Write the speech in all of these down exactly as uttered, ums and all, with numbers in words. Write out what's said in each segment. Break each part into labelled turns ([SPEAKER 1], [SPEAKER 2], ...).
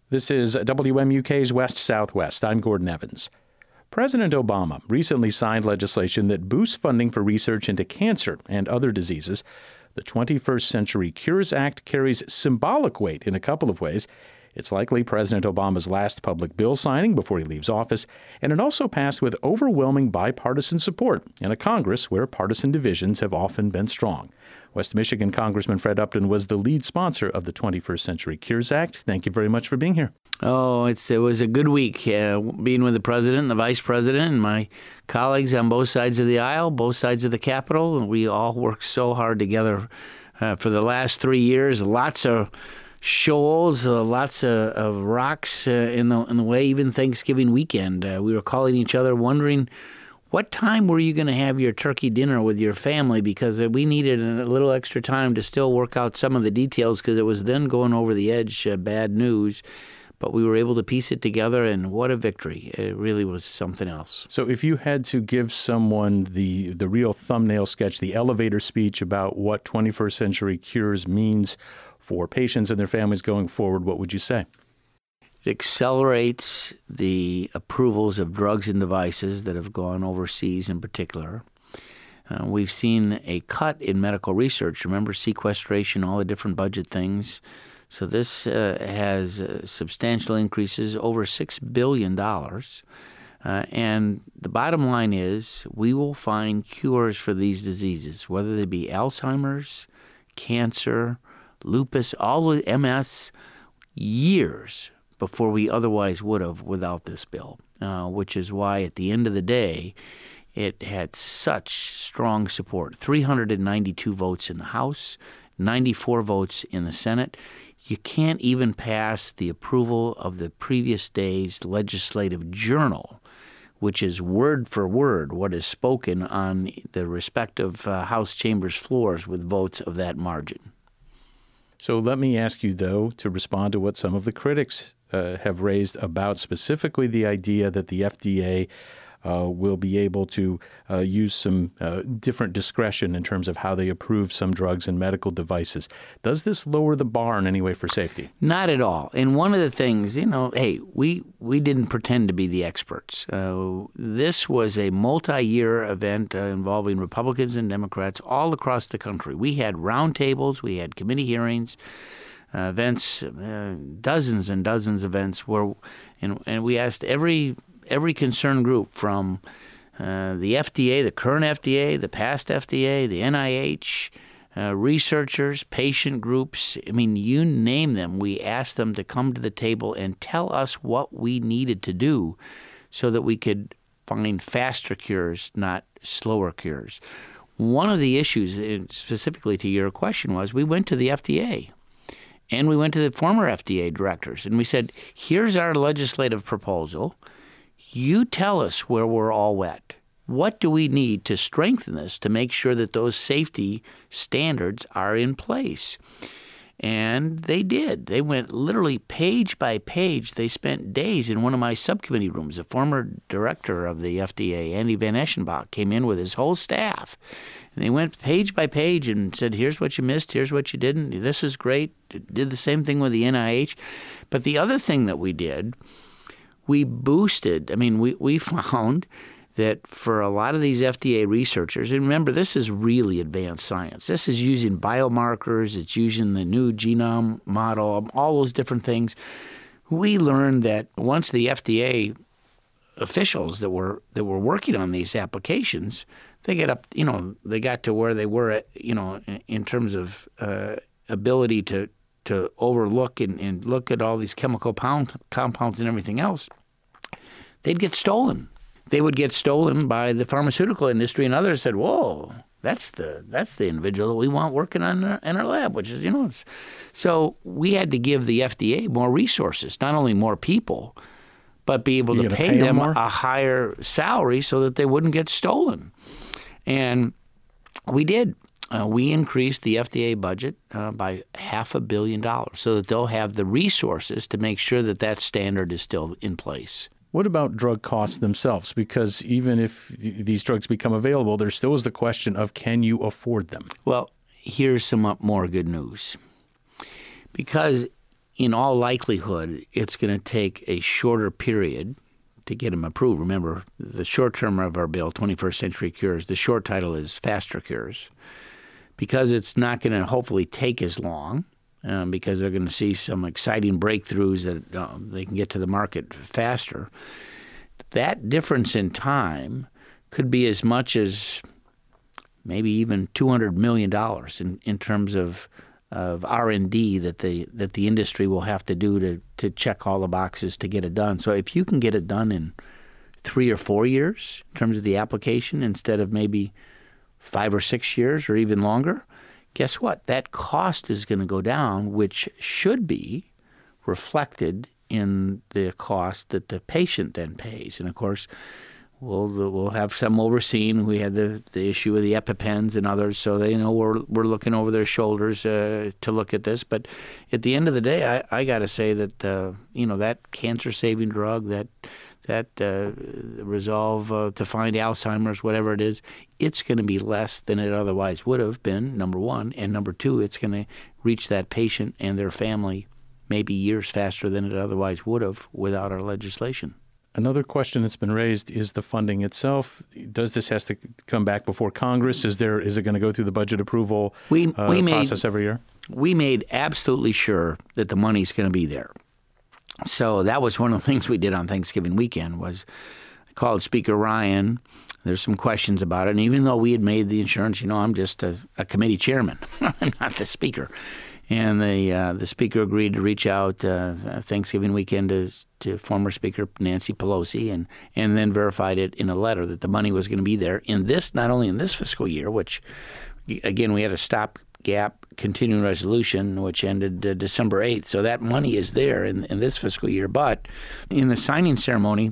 [SPEAKER 1] This is W M U K's West Southwest. I'm Gordon Evans. President Obama recently signed legislation that boosts funding for research into cancer and other diseases. The twenty-first Century Cures Act carries symbolic weight in a couple of ways. It's likely President Obama's last public bill signing before he leaves office, and it also passed with overwhelming bipartisan support in a Congress where partisan divisions have often been strong. West Michigan Congressman Fred Upton was the lead sponsor of the twenty-first Century Cures Act. Thank you very much for being here.
[SPEAKER 2] Oh, it's it was a good week uh, being with the president and the vice president and my colleagues on both sides of the aisle, both sides of the Capitol. We all worked so hard together uh, for the last three years. Lots of shoals, uh, lots of, of rocks uh, in the in the way. Even Thanksgiving weekend, uh, we were calling each other, wondering what time were you going to have your turkey dinner with your family, because we needed a little extra time to still work out some of the details, because it was then going over the edge, uh, bad news. But we were able to piece it together, and what a victory. It really was something else.
[SPEAKER 1] So if you had to give someone the the real thumbnail sketch, the elevator speech about what twenty-first Century Cures means for patients and their families going forward, what would you say?
[SPEAKER 2] It accelerates the approvals of drugs and devices that have gone overseas in particular. Uh, we've seen a cut in medical research. Remember sequestration, all the different budget things. So this uh, has uh, substantial increases, over six billion dollars. Uh, and the bottom line is we will find cures for these diseases, whether they be Alzheimer's, cancer, lupus, all of M S, years before we otherwise would have without this bill, uh, which is why at the end of the day, it had such strong support. three hundred ninety-two votes in the House, ninety-four votes in the Senate. You can't even pass the approval of the previous day's legislative journal, which is word for word what is spoken on the respective uh, House chambers floors with votes of that margin.
[SPEAKER 1] So let me ask you, though, to respond to what some of the critics uh, have raised about specifically the idea that the F D A uh, will be able to uh, use some uh, different discretion in terms of how they approve some drugs and medical devices. Does this lower the bar in any way for safety?
[SPEAKER 2] Not at all. And one of the things, you know, hey, we, we didn't pretend to be the experts. Uh, this was a multi-year event uh, involving Republicans and Democrats all across the country. We had roundtables, we had committee hearings, uh, events, uh, dozens and dozens of events where, and, and we asked every every concerned group from uh, the F D A, the current F D A, the past F D A, the N I H, uh, researchers, patient groups. I mean, you name them. We asked them to come to the table and tell us what we needed to do so that we could find faster cures, not slower cures. One of the issues, specifically to your question, was we went to the F D A. And we went to the former F D A directors, and we said, here's our legislative proposal. You tell us where we're all wet. What do we need to strengthen this to make sure that those safety standards are in place? And they did. They went literally page by page. They spent days in one of my subcommittee rooms. The former director of the F D A, Andy Van Eschenbach, came in with his whole staff. And they went page by page and said, here's what you missed, here's what you didn't. This is great. Did the same thing with the N I H. But the other thing that we did, we boosted, I mean, we, we found that for a lot of these F D A researchers, and remember, this is really advanced science. This is using biomarkers. It's using the new genome model, all those different things. We learned that once the F D A officials that were that were working on these applications, they get up, you know, they got to where they were at, you know, in, in terms of uh, ability to to overlook and, and look at all these chemical pound, compounds and everything else, they'd get stolen. They would get stolen by the pharmaceutical industry, and others said, whoa, that's the that's the individual that we want working on our, in our lab, which is, you know, it's, so we had to give the F D A more resources, not only more people, but be able
[SPEAKER 1] you
[SPEAKER 2] to pay,
[SPEAKER 1] pay
[SPEAKER 2] them
[SPEAKER 1] more?
[SPEAKER 2] a higher salary so that they wouldn't get stolen. And we did. Uh, we increased the F D A budget uh, by half a billion dollars so that they'll have the resources to make sure that that standard is still in place.
[SPEAKER 1] What about drug costs themselves? Because even if these drugs become available, there still is the question of, can you afford them?
[SPEAKER 2] Well, here's some more good news. Because in all likelihood, it's going to take a shorter period to get them approved. Remember, the short term of our bill, twenty-first Century Cures, the short title is Faster Cures, because it's not going to hopefully take as long, um, because they're going to see some exciting breakthroughs that uh, they can get to the market faster. That difference in time could be as much as maybe even two hundred million dollars in, in terms of of R and D that the that the industry will have to do to, to check all the boxes to get it done. So if you can get it done in three or four years in terms of the application instead of maybe five or six years or even longer, guess what? That cost is going to go down, which should be reflected in the cost that the patient then pays. And of course, We'll we'll have some overseeing. We had the, the issue of the EpiPens and others, so they know we're we're looking over their shoulders uh, to look at this. But at the end of the day, I, I got to say that uh, you know that cancer-saving drug, that that uh, resolve uh, to find Alzheimer's, whatever it is, it's going to be less than it otherwise would have been. Number one, and number two, it's going to reach that patient and their family maybe years faster than it otherwise would have without our legislation.
[SPEAKER 1] Another question that's been raised is the funding itself. Does this has to come back before Congress? Is there is it going to go through the budget approval
[SPEAKER 2] we,
[SPEAKER 1] uh,
[SPEAKER 2] we
[SPEAKER 1] process
[SPEAKER 2] made,
[SPEAKER 1] every year?
[SPEAKER 2] We made absolutely sure that the money's going to be there. So that was one of the things we did on Thanksgiving weekend was I called Speaker Ryan. There's some questions about it. And even though we had made the insurance, you know, I'm just a, a committee chairman. I'm not the speaker. And the uh, the speaker agreed to reach out uh, Thanksgiving weekend to, to former Speaker Nancy Pelosi and, and then verified it in a letter that the money was going to be there in this, not only in this fiscal year, which, again, we had a stopgap continuing resolution, which ended uh, December eighth. So that money is there in, in this fiscal year. But in the signing ceremony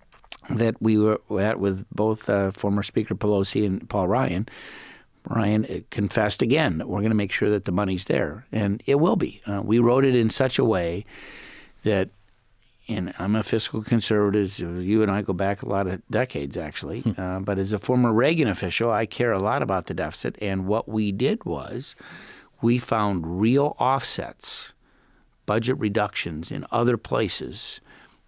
[SPEAKER 2] that we were at with both uh, former Speaker Pelosi and Paul Ryan, Ryan confessed again that we're going to make sure that the money's there, and it will be. Uh, we wrote it in such a way that, and I'm a fiscal conservative, you and I go back a lot of decades actually, uh, but as a former Reagan official, I care a lot about the deficit, and what we did was we found real offsets, budget reductions in other places,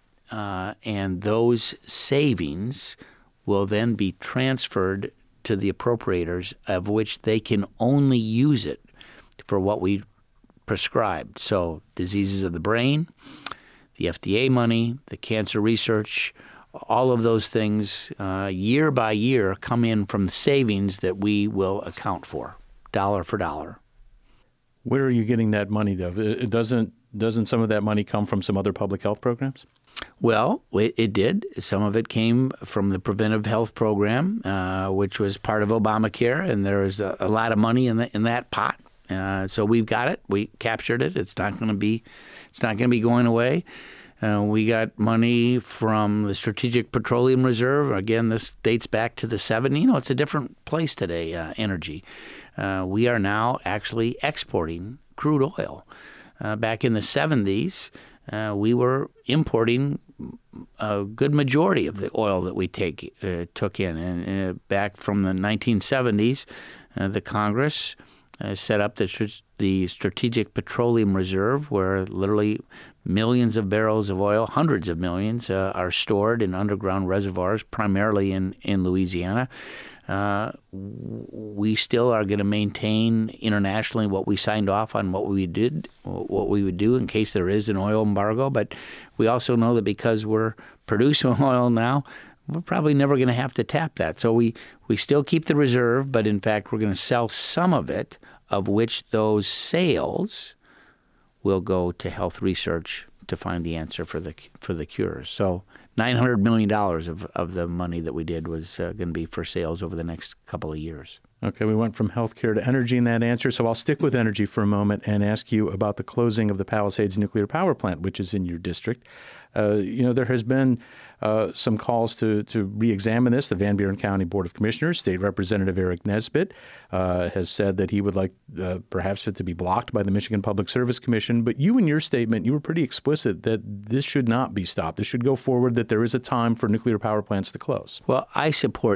[SPEAKER 2] uh, and those savings will then be transferred to the appropriators, of which they can only use it for what we prescribed. So diseases of the brain, the F D A money, the cancer research, all of those things uh, year by year come in from the savings that we will account for, dollar for dollar.
[SPEAKER 1] Where are you getting that money, though? It doesn't doesn't some of that money come from some other public health programs?
[SPEAKER 2] Well, it, it did. Some of it came from the preventive health program, uh, which was part of Obamacare, and there was a, a lot of money in, the, in that pot. Uh, so we've got it. We captured it. It's not going to be. It's not going to be going away. Uh, we got money from the Strategic Petroleum Reserve. Again, this dates back to the seventies. You know, it's a different place today, uh, energy. Uh, we are now actually exporting crude oil. Uh, back in the seventies, uh, we were importing a good majority of the oil that we take uh, took in. And uh, back from the nineteen seventies, uh, the Congress uh, set up the, the Strategic Petroleum Reserve, where literally millions of barrels of oil, hundreds of millions, uh, are stored in underground reservoirs, primarily in, in Louisiana. Uh, we still are going to maintain internationally what we signed off on, what we did, what we would do in case there is an oil embargo. But we also know that because we're producing oil now, we're probably never going to have to tap that. So we, we still keep the reserve, but in fact, we're going to sell some of it, of which those sales will go to health research to find the answer for the for the cures. So nine hundred million dollars of, of the money that we did was uh, going to be for sales over the next couple of years.
[SPEAKER 1] Okay, we went from healthcare to energy in that answer, so I'll stick with energy for a moment and ask you about the closing of the Palisades nuclear power plant, which is in your district. Uh, you know, there has been uh, some calls to, to re-examine this. The Van Buren County Board of Commissioners, State Representative Eric Nesbitt, uh, has said that he would like uh, perhaps it to be blocked by the Michigan Public Service Commission. But you, in your statement, you were pretty explicit that this should not be stopped. This should go forward, that there is a time for nuclear power plants to close.
[SPEAKER 2] Well, I support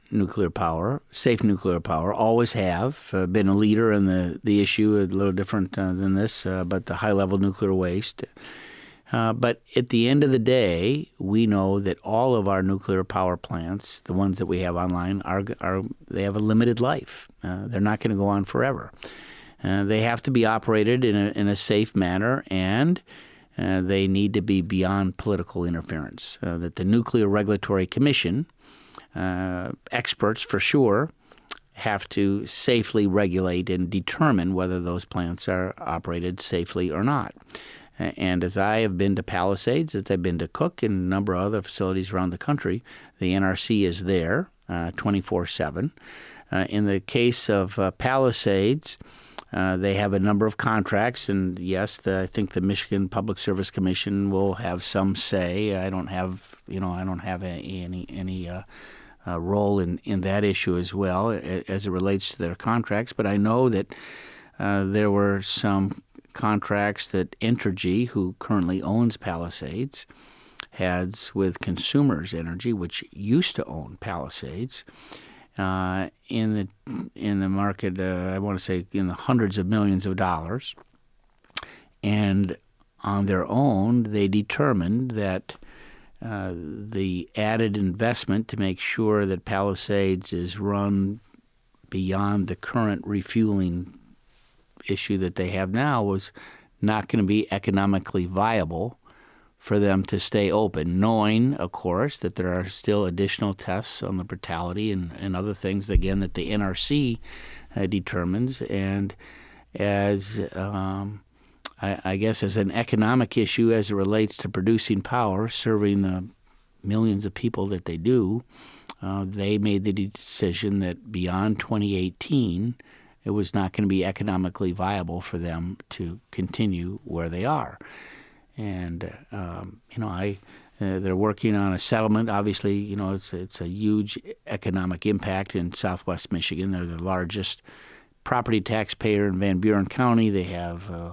[SPEAKER 2] nuclear power, safe nuclear power, always have uh, been a leader in the, the issue, a little different uh, than this, uh, but the high-level nuclear waste. Uh, but at the end of the day, we know that all of our nuclear power plants, the ones that we have online, are, are they have a limited life. Uh, they're not going to go on forever. Uh, they have to be operated in a, in a safe manner, and uh, they need to be beyond political interference. Uh, that the Nuclear Regulatory Commission, uh, experts for sure, have to safely regulate and determine whether those plants are operated safely or not. And as I have been to Palisades, as I've been to Cook and a number of other facilities around the country, the N R C is there uh, twenty-four seven. Uh, in the case of uh, Palisades, uh, they have a number of contracts, and yes, the, I think the Michigan Public Service Commission will have some say. I don't have, you know, I don't have any any, any uh, uh, role in, in that issue as well as it relates to their contracts. But I know that uh, there were some contracts that Entergy, who currently owns Palisades, has with Consumers Energy, which used to own Palisades, uh, in the in the market. Uh, I want to say in the hundreds of millions of dollars. And on their own, they determined that uh, the added investment to make sure that Palisades is run beyond the current refueling issue that they have now was not going to be economically viable for them to stay open, knowing, of course, that there are still additional tests on the brutality and, and other things, again, that the N R C uh, determines. And as, um, I, I guess, as an economic issue as it relates to producing power, serving the millions of people that they do, uh, they made the decision that beyond twenty eighteen, it was not going to be economically viable for them to continue where they are. And, um, you know, I uh, they're working on a settlement. Obviously, you know, it's, it's a huge economic impact in southwest Michigan. They're the largest property taxpayer in Van Buren County. They have uh,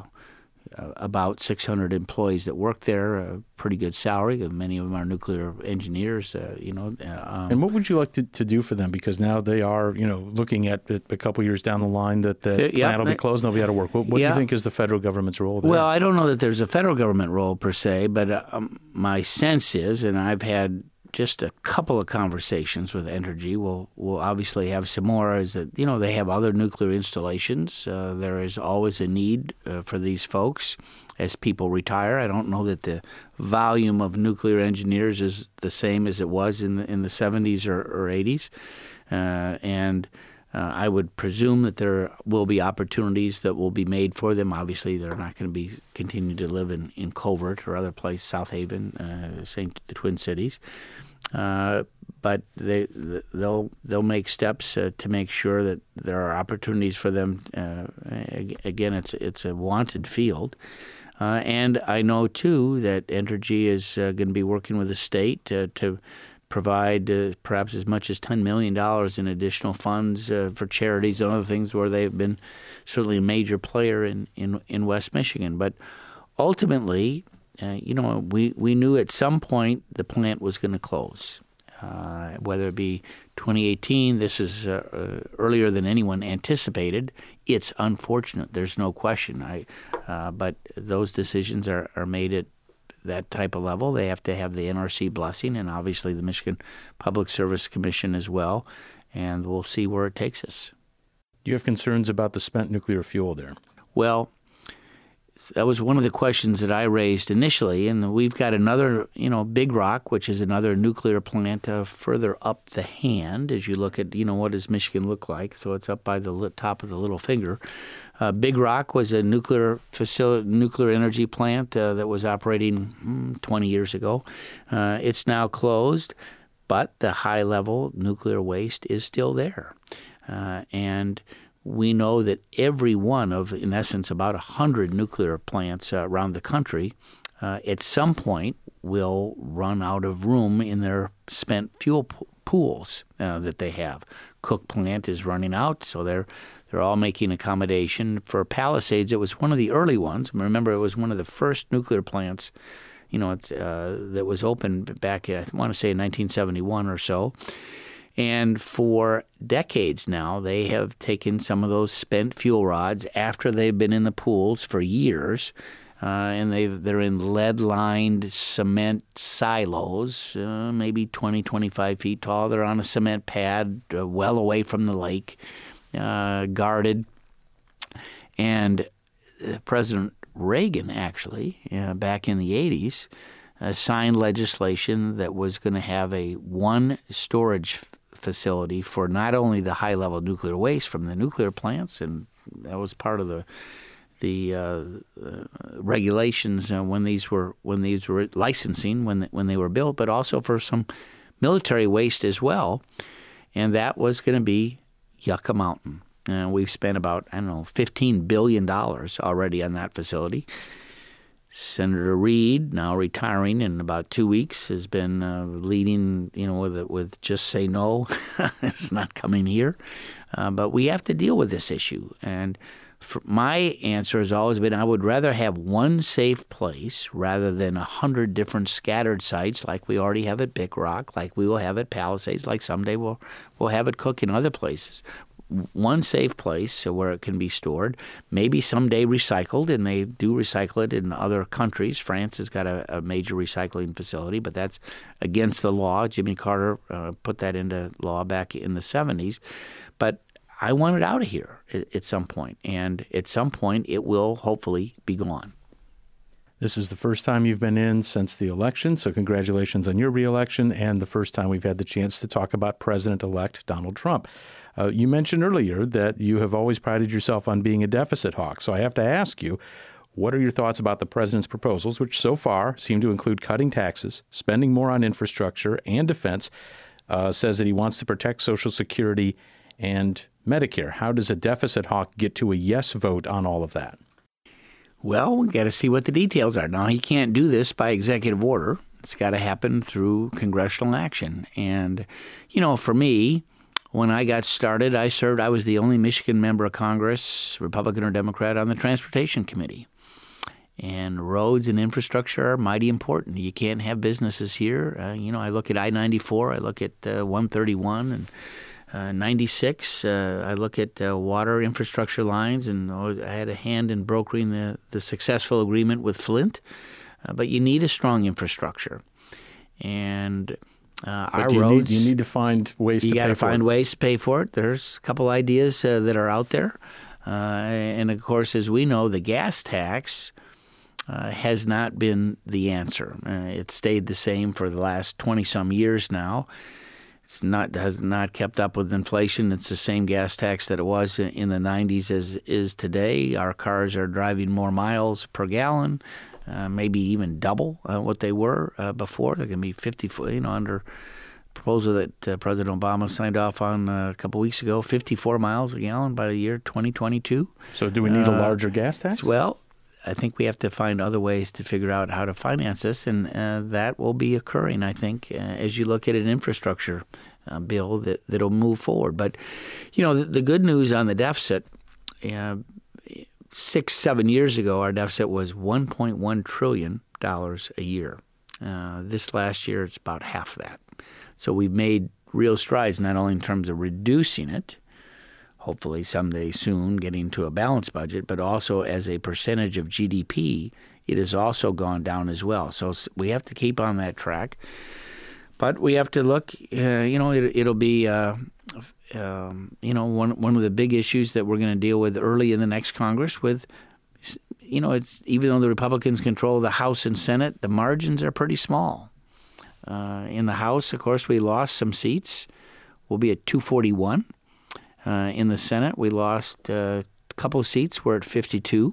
[SPEAKER 2] about six hundred employees that work there, a pretty good salary. Many of them are nuclear engineers, uh, you know. Um,
[SPEAKER 1] and what would you like to, to do for them? Because now they are, you know, looking at it a couple years down the line that the plant
[SPEAKER 2] yeah,
[SPEAKER 1] will be closed and they'll be out of work. What, what
[SPEAKER 2] yeah.
[SPEAKER 1] do you think is the federal government's role there?
[SPEAKER 2] Well, I don't know that there's a federal government role per se, but um, my sense is, and I've had just a couple of conversations with Entergy. We'll, we'll obviously have some more, is that, you know, they have other nuclear installations. Uh, there is always a need uh, for these folks as people retire. I don't know that the volume of nuclear engineers is the same as it was in the, in the seventies or, or eighties. Uh, and uh, I would presume that there will be opportunities that will be made for them. Obviously, they're not going to be continue to live in, in Covert or other places, South Haven, uh, Saint the Twin Cities. Uh, but they they'll they'll make steps uh, to make sure that there are opportunities for them. Uh, again, it's it's a wanted field, uh, and I know too that Entergy is uh, going to be working with the state uh, to provide uh, perhaps as much as ten million dollars in additional funds uh, for charities and other things where they've been certainly a major player in, in, in West Michigan. But ultimately, uh, you know, we, we knew at some point the plant was going to close, uh, whether it be twenty eighteen. This is uh, uh, earlier than anyone anticipated. It's unfortunate. There's no question. I, uh, but those decisions are, are made at that type of level. They have to have the N R C blessing and obviously the Michigan Public Service Commission as well, and we'll see where it takes us.
[SPEAKER 1] Do you have concerns about the spent nuclear fuel there?
[SPEAKER 2] Well, that was one of the questions that I raised initially, and we've got another, you know, Big Rock, which is another nuclear plant uh, further up the hand as you look at, you know, what does Michigan look like? So it's up by the top of the little finger. Uh, Big Rock was a nuclear facility, nuclear energy plant uh, that was operating mm, twenty years ago. Uh, it's now closed, but the high-level nuclear waste is still there. Uh, and we know that every one of, in essence, about one hundred nuclear plants uh, around the country uh, at some point will run out of room in their spent fuel po- pools uh, that they have. Cook plant is running out, so they're They're all making accommodation. For Palisades, it was one of the early ones. Remember, it was one of the first nuclear plants, you know, it's, uh, that was opened back, I want to say, in nineteen seventy-one or so. And for decades now, they have taken some of those spent fuel rods after they've been in the pools for years, uh, and they've, they're in lead-lined cement silos, uh, maybe twenty, twenty-five feet tall. They're on a cement pad uh, well away from the lake, uh, guarded. And President Reagan, actually, uh, back in the eighties, uh, signed legislation that was going to have a one storage facility for not only the high-level nuclear waste from the nuclear plants, and that was part of the the uh, uh, regulations uh, when these were when these were licensing when when they were built, but also for some military waste as well, and that was going to be Yucca Mountain. And we've spent about I don't know fifteen billion dollars already on that facility. Senator Reid, now retiring in about two weeks, has been uh, leading, you know, with with just say no. It's not coming here, uh, but we have to deal with this issue. And for my answer has always been, I would rather have one safe place rather than a hundred different scattered sites like we already have at Big Rock, like we will have at Palisades, like someday we'll we'll have at Cook in other places. One safe place where it can be stored, maybe someday recycled, and they do recycle it in other countries. France has got a, a major recycling facility, but that's against the law. Jimmy Carter uh, put that into law back in the seventies. But I want it out of here at, at some point, and at some point it will hopefully be gone.
[SPEAKER 1] This is the first time you've been in since the election, so congratulations on your reelection, and the first time we've had the chance to talk about President-elect Donald Trump. Uh, you mentioned earlier that you have always prided yourself on being a deficit hawk, so I have to ask you, what are your thoughts about the president's proposals, which so far seem to include cutting taxes, spending more on infrastructure and defense, uh, says that he wants to protect Social Security and Medicare? How does a deficit hawk get to a yes vote on all of that?
[SPEAKER 2] Well, we got to see what the details are. Now, he can't do this by executive order. It's got to happen through congressional action. And, you know, for me, when I got started, I served, I was the only Michigan member of Congress, Republican or Democrat, on the Transportation Committee. And roads and infrastructure are mighty important. You can't have businesses here. Uh, you know, I look at I ninety-four, I look at uh, one thirty-one and uh, ninety-six. Uh, I look at uh, water infrastructure lines, and I had a hand in brokering the, the successful agreement with Flint. Uh, but you need a strong infrastructure. And Uh,
[SPEAKER 1] but
[SPEAKER 2] our
[SPEAKER 1] you
[SPEAKER 2] roads,
[SPEAKER 1] need, you need to find ways to
[SPEAKER 2] you
[SPEAKER 1] pay
[SPEAKER 2] got to
[SPEAKER 1] for
[SPEAKER 2] find
[SPEAKER 1] it.
[SPEAKER 2] ways to pay for it. There's a couple ideas uh, that are out there. Uh, and, of course, as we know, the gas tax uh, has not been the answer. Uh, it's stayed the same for the last twenty-some years now. It's not has not kept up with inflation. It's the same gas tax that it was in the nineties as is today. Our cars are driving more miles per gallon. Uh, maybe even double uh, what they were uh, before. They're going to be fifty, you know, under proposal that uh, President Obama signed off on uh, a couple weeks ago, fifty-four miles a gallon by the year twenty twenty-two.
[SPEAKER 1] So do we need
[SPEAKER 2] uh,
[SPEAKER 1] a larger gas tax?
[SPEAKER 2] Well, I think we have to find other ways to figure out how to finance this, and uh, that will be occurring, I think, uh, as you look at an infrastructure uh, bill that, that'll move forward. But, you know, the, the good news on the deficit, uh, Six, seven years ago, our deficit was one point one trillion dollars a year. Uh, this last year, it's about half of that. So we've made real strides, not only in terms of reducing it, hopefully someday soon getting to a balanced budget, but also as a percentage of G D P, it has also gone down as well. So we have to keep on that track. But we have to look, uh, you know, it, it'll be... Uh, Um, you know, one one of the big issues that we're going to deal with early in the next Congress with, you know, it's even though the Republicans control the House and Senate, the margins are pretty small. Uh, in the House, of course, we lost some seats. We'll be at two forty-one. Uh, in the Senate, we lost uh, a couple of seats. We're at fifty-two.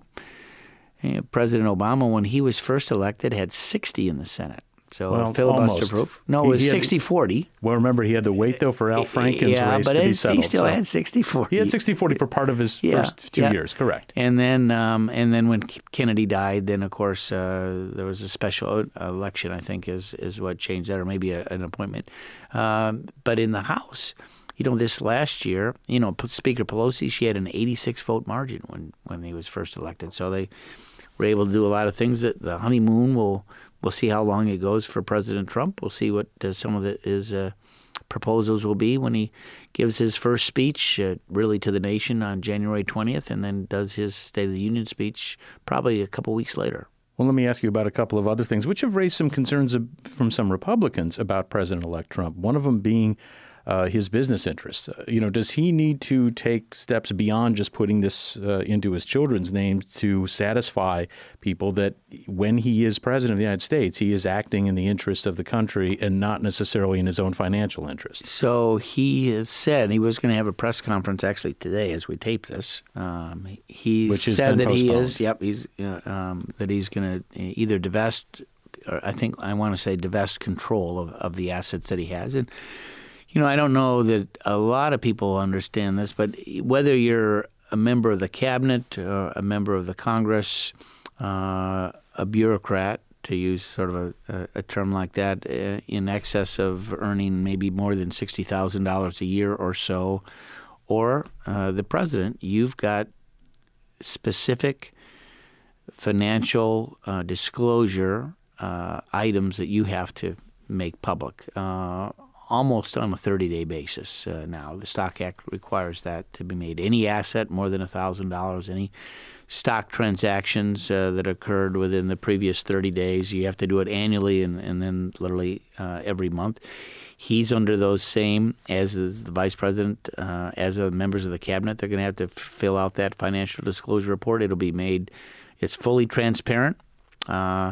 [SPEAKER 2] And President Obama, when he was first elected, had sixty in the Senate. So
[SPEAKER 1] well,
[SPEAKER 2] filibuster proof. No, it was sixty forty.
[SPEAKER 1] Well, remember, he had to wait, though, for Al Franken's
[SPEAKER 2] yeah,
[SPEAKER 1] race
[SPEAKER 2] but
[SPEAKER 1] to be
[SPEAKER 2] it,
[SPEAKER 1] settled.
[SPEAKER 2] he still
[SPEAKER 1] so.
[SPEAKER 2] had sixty forty.
[SPEAKER 1] He had sixty forty for part of his
[SPEAKER 2] yeah,
[SPEAKER 1] first two
[SPEAKER 2] yeah.
[SPEAKER 1] years, correct.
[SPEAKER 2] And then um, and then when Kennedy died, then, of course, uh, there was a special election, I think, is, is what changed that, or maybe a, an appointment. Um, but in the House, you know, this last year, you know, Speaker Pelosi, she had an eighty-six vote margin when, when he was first elected. So they were able to do a lot of things. That the honeymoon will... We'll see how long it goes for President Trump. We'll see what uh, some of it is uh, proposals will be when he gives his first speech, uh, really to the nation on January twentieth, and then does his State of the Union speech probably a couple weeks later.
[SPEAKER 1] Well, let me ask you about a couple of other things, which have raised some concerns from some Republicans about President-elect Trump, one of them being uh, his business interests. Uh, you know, does he need to take steps beyond just putting this uh, into his children's names to satisfy people that when he is president of the United States, he is acting in the interest of the country and not necessarily in his own financial interests?
[SPEAKER 2] So he has said he was going to have a press conference actually today as we tape this. Um, he
[SPEAKER 1] Which has
[SPEAKER 2] said
[SPEAKER 1] been
[SPEAKER 2] that he
[SPEAKER 1] postponed.
[SPEAKER 2] is, yep, he's uh, um, that he's going to either divest, or I think I want to say divest control of, of the assets that he has. And you know, I don't know that a lot of people understand this, but whether you're a member of the cabinet or a member of the Congress, uh, a bureaucrat, to use sort of a, a term like that, uh, in excess of earning maybe more than sixty thousand dollars a year or so, or uh, the president, you've got specific financial uh, disclosure uh, items that you have to make public. Uh, almost on a thirty-day basis uh, now. The Stock Act requires that to be made. Any asset more than one thousand dollars, any stock transactions uh, that occurred within the previous thirty days, you have to do it annually and, and then literally uh, every month. He's under those same, as is the vice president, uh, as are members of the cabinet. They're going to have to f- fill out that financial disclosure report. It'll be made, it's fully transparent, uh,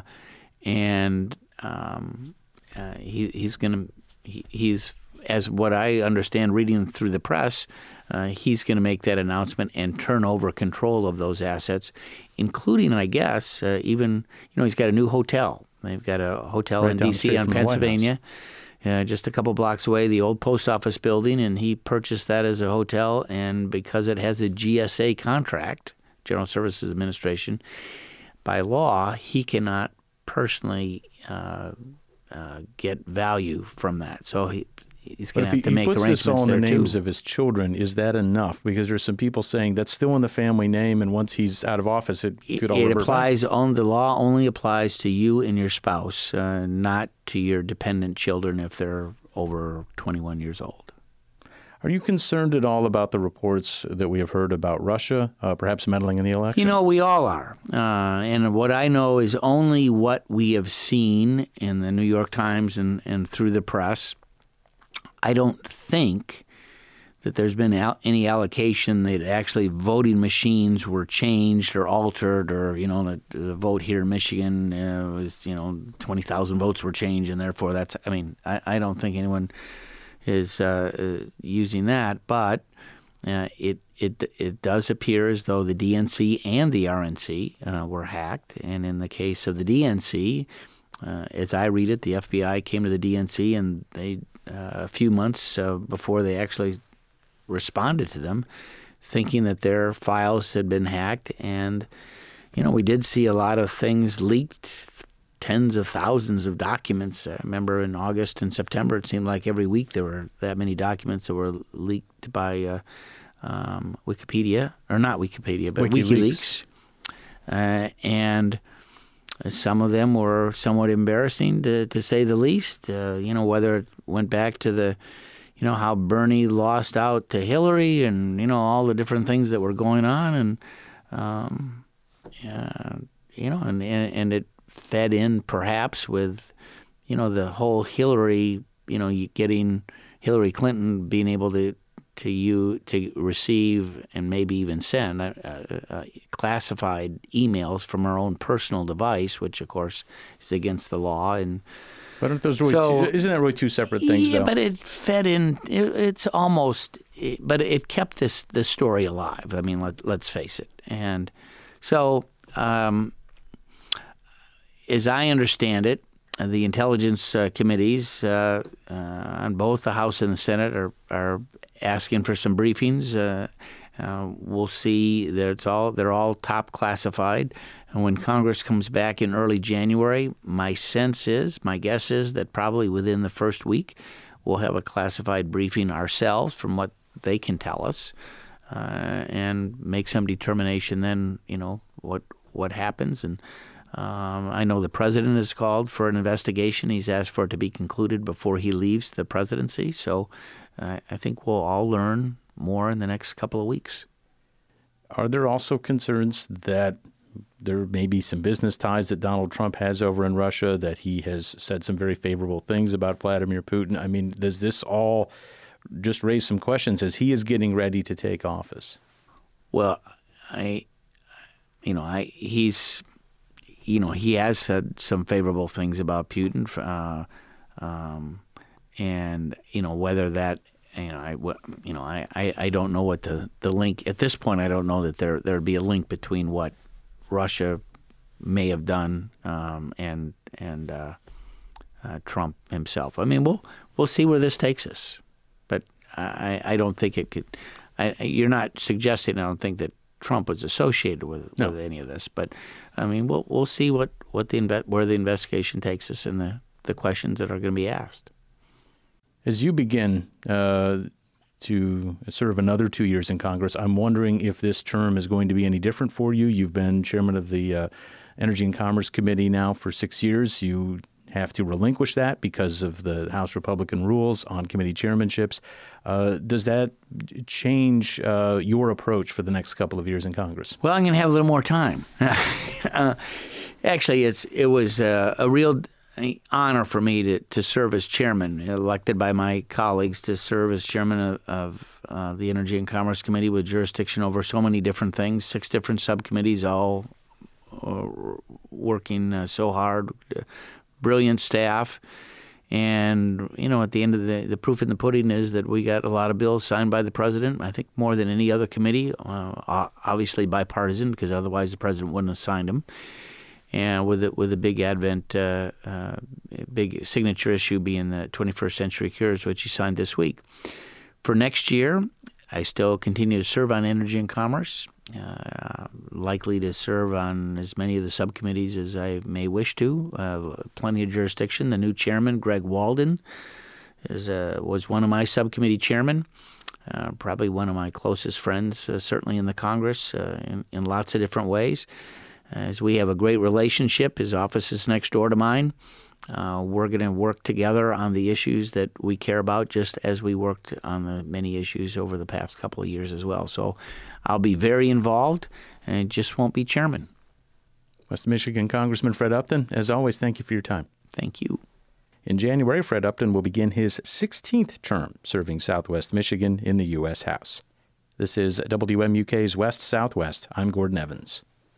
[SPEAKER 2] and um, uh, he, he's going to He, he's, as what I understand reading through the press, uh, he's going to make that announcement and turn over control of those assets, including, I guess, uh, even, you know, he's got a new hotel. They've got a hotel
[SPEAKER 1] Right
[SPEAKER 2] in
[SPEAKER 1] down the
[SPEAKER 2] D C
[SPEAKER 1] street
[SPEAKER 2] on
[SPEAKER 1] from the White
[SPEAKER 2] Pennsylvania, uh, just a couple blocks away, the old post office building, and he purchased that as a hotel. And because it has a G S A contract, General Services Administration, by law, he cannot personally uh, Uh, get value from that. So he, he's going to have to make arrangements there, too.
[SPEAKER 1] But if he puts this all in the names of his children, is that enough? Because there's some people saying that's still in the family name, and once he's out of office, it could all
[SPEAKER 2] It
[SPEAKER 1] revert
[SPEAKER 2] applies
[SPEAKER 1] back.
[SPEAKER 2] on the law only applies to you and your spouse, uh, not to your dependent children if they're over twenty-one years old.
[SPEAKER 1] Are you concerned at all about the reports that we have heard about Russia uh, perhaps meddling in the election?
[SPEAKER 2] You know, we all are. Uh, and what I know is only what we have seen in the New York Times and, and through the press. I don't think that there's been al- any allocation that actually voting machines were changed or altered, or, you know, the, the vote here in Michigan uh, was, you know, twenty thousand votes were changed, and therefore that's, I mean, I, I don't think anyone is uh, uh, using that, but uh, it it it does appear as though the D N C and the R N C uh, were hacked. And in the case of the D N C, uh, as I read it, the F B I came to the D N C and they uh, a few months uh, before they actually responded to them, thinking that their files had been hacked. And you know, we did see a lot of things leaked. Tens of thousands of documents. I remember in August and September, it seemed like every week there were that many documents that were leaked by uh, um, Wikipedia, or not Wikipedia, but WikiLeaks. Uh, and some of them were somewhat embarrassing, to, to say the least. Uh, you know, whether it went back to the, you know, how Bernie lost out to Hillary, and, you know, all the different things that were going on. And, um, uh, you know, and, and, and it, fed in perhaps with, you know, the whole Hillary, you know, getting Hillary Clinton being able to to you to receive and maybe even send uh, uh, classified emails from her own personal device, which of course is against the law. And
[SPEAKER 1] but aren't those really
[SPEAKER 2] so,
[SPEAKER 1] two, isn't that really two separate things?
[SPEAKER 2] Yeah,
[SPEAKER 1] though?
[SPEAKER 2] but it fed in. It, it's almost, it, but it kept this the story alive. I mean, let, let's face it. And so. Um, As I understand it, the intelligence uh, committees uh, uh, on both the House and the Senate are, are asking for some briefings. Uh, uh, we'll see that it's all they're all top classified. And when Congress comes back in early January, my sense is, my guess is that probably within the first week, we'll have a classified briefing ourselves from what they can tell us, uh, and make some determination then, you know, what what happens. And Um, I know the president has called for an investigation. He's asked for it to be concluded before he leaves the presidency. So uh, I think we'll all learn more in the next couple of weeks.
[SPEAKER 1] Are there also concerns that there may be some business ties that Donald Trump has over in Russia, that he has said some very favorable things about Vladimir Putin? I mean, does this all just raise some questions as he is getting ready to take office?
[SPEAKER 2] Well, I, you know, I he's, you know, he has said some favorable things about Putin, uh, um, and you know whether that, you know, I, you know, I, I, I don't know what the, the link at this point. I don't know that there there'd be a link between what Russia may have done um, and and uh, uh, Trump himself. I mean, we'll we'll see where this takes us, but I, I don't think it could. I, you're not suggesting. I don't think that Trump was associated with,
[SPEAKER 1] no.
[SPEAKER 2] with any of this, but I mean, we'll we'll see what, what the inve- where the investigation takes us and the, the questions that are going to be asked.
[SPEAKER 1] As you begin uh, to serve another two years in Congress, I'm wondering if this term is going to be any different for you. You've been chairman of the uh, Energy and Commerce Committee now for six years. You have to relinquish that because of the House Republican rules on committee chairmanships. Uh, does that change uh, your approach for the next couple of years in Congress?
[SPEAKER 2] Well, I'm going to have a little more time. uh, actually, it's it was uh, a real honor for me to, to serve as chairman, elected by my colleagues to serve as chairman of, of uh, the Energy and Commerce Committee with jurisdiction over so many different things, six different subcommittees, all uh, working uh, so hard. Uh, brilliant staff, and you know, at the end of the the proof in the pudding is that we got a lot of bills signed by the president. I think more than any other committee, uh, obviously bipartisan, because otherwise the president wouldn't have signed them. And with it, with a big advent, uh, uh, big signature issue being the twenty-first Century Cures, which he signed this week. For next year, I still continue to serve on Energy and Commerce. Uh, likely to serve on as many of the subcommittees as I may wish to. Uh, plenty of jurisdiction. The new chairman, Greg Walden, is uh, was one of my subcommittee chairmen. Uh, probably one of my closest friends, uh, certainly in the Congress, uh, in, in lots of different ways. As we have a great relationship, his office is next door to mine. Uh, we're going to work together on the issues that we care about, just as we worked on the many issues over the past couple of years as well. So I'll be very involved, and just won't be chairman.
[SPEAKER 1] West Michigan Congressman Fred Upton, as always, thank you for your time.
[SPEAKER 2] Thank you.
[SPEAKER 1] In January, Fred Upton will begin his sixteenth term serving Southwest Michigan in the U S House. This is W M U K's West Southwest. I'm Gordon Evans.